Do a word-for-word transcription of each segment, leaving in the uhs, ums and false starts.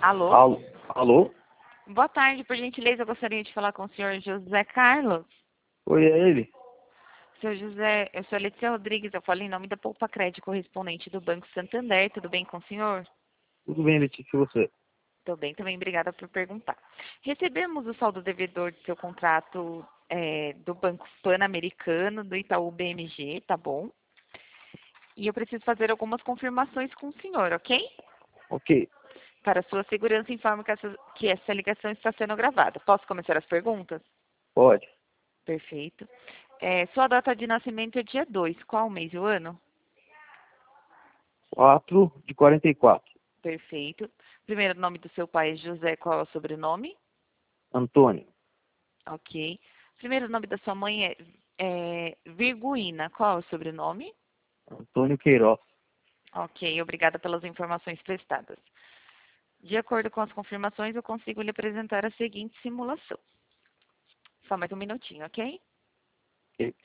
Alô? Alô? Alô? Boa tarde, por gentileza, eu gostaria de falar com o senhor José Carlos. Oi, é ele? Senhor José, eu sou a Letícia Rodrigues, eu falo em nome da Poupa Crédito, correspondente do Banco Santander. Tudo bem com o senhor? Tudo bem, Letícia, e você? Tudo bem, também obrigada por perguntar. Recebemos o saldo devedor do seu contrato é, do Banco Pan-Americano, do Itaú B M G, tá bom? E eu preciso fazer algumas confirmações com o senhor, ok? Ok, Para sua segurança, informo que essa, que essa ligação está sendo gravada. Posso começar as perguntas? pode. Perfeito. É, sua data de nascimento é dia dois. Qual o mês e o ano? Quatro de quarenta e quatro. Perfeito. Primeiro nome do seu pai é José. Qual é o sobrenome? Antônio. Ok. Primeiro nome da sua mãe é, é Virguína. Qual é o sobrenome? Antônio Queiroz. Ok. Obrigada pelas informações prestadas. De acordo com as confirmações, eu consigo lhe apresentar a seguinte simulação. Só mais um minutinho, ok? Ok.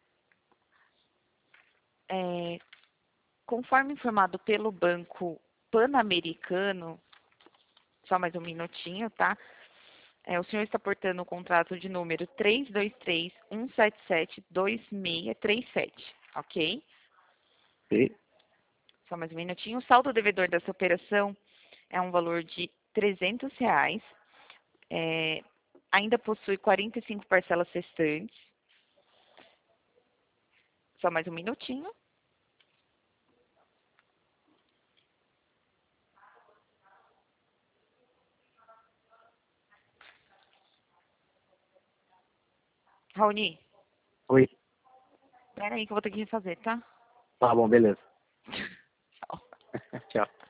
É, conforme informado pelo Banco Pan-Americano, só mais um minutinho, tá? É, o senhor está portando o contrato de número três dois três, um sete sete, dois seis três sete, ok? Ok. Só mais um minutinho. O saldo devedor dessa operação é um valor de trezentos reais. É, ainda possui quarenta e cinco parcelas restantes. Só mais um minutinho. Raoni, Oi. espera aí que eu vou ter que refazer, tá? Tá bom, beleza. Tchau. Tchau.